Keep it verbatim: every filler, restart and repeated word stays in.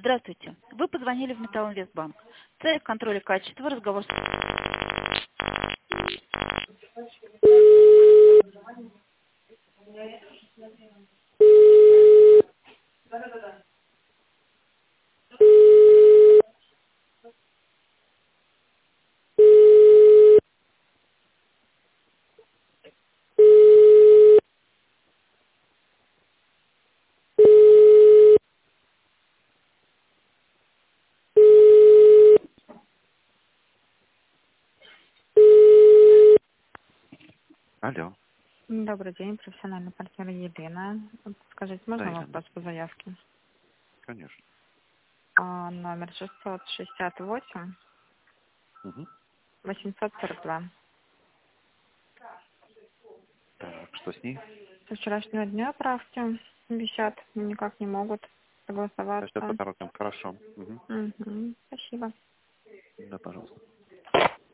Здравствуйте. Вы позвонили в Металлинвестбанк. Цель контроля качества, разговор с... Алло. Добрый день, профессиональный партнер Елена. Скажите, Да, можно Елена, вопрос по заявке? конечно. А, номер шестьсот шестьдесят восемь Угу. восемьсот сорок два. Так, что с ней? Со вчерашнего дня правки висят, никак не могут Сейчас согласоваться. поторопим. Хорошо. Угу. Угу, спасибо. Да, пожалуйста.